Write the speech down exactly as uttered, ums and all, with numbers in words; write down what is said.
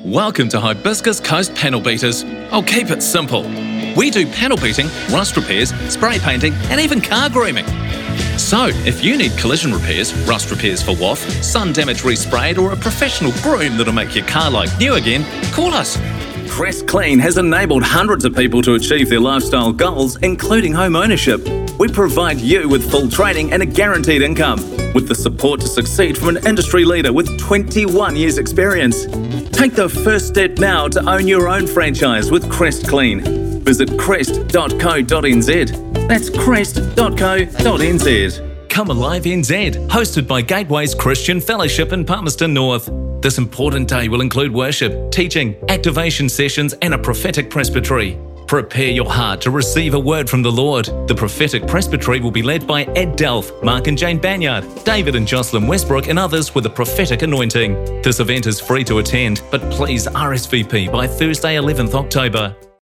Welcome to Hibiscus Coast Panel Beaters. I'll keep it simple. We do panel beating, rust repairs, spray painting, and even car grooming. So, if you need collision repairs, rust repairs for W A F, sun damage resprayed, or a professional groom that'll make your car like new again, call us. Crest Clean has enabled hundreds of people to achieve their lifestyle goals, including home ownership. We provide you with full training and a guaranteed income, with the support to succeed from an industry leader with twenty-one years experience. Take the first step now to own your own franchise with Crest Clean. Visit crest dot co dot n z. That's crest dot co dot n z. Come Alive N Z, hosted by Gateways Christian Fellowship in Palmerston North. This important day will include worship, teaching, activation sessions, and a prophetic presbytery. Prepare your heart to receive a word from the Lord. The prophetic presbytery will be led by Ed Delph, Mark and Jane Banyard, David and Jocelyn Westbrook, and others with a prophetic anointing. This event is free to attend, but please R S V P by Thursday, eleventh October.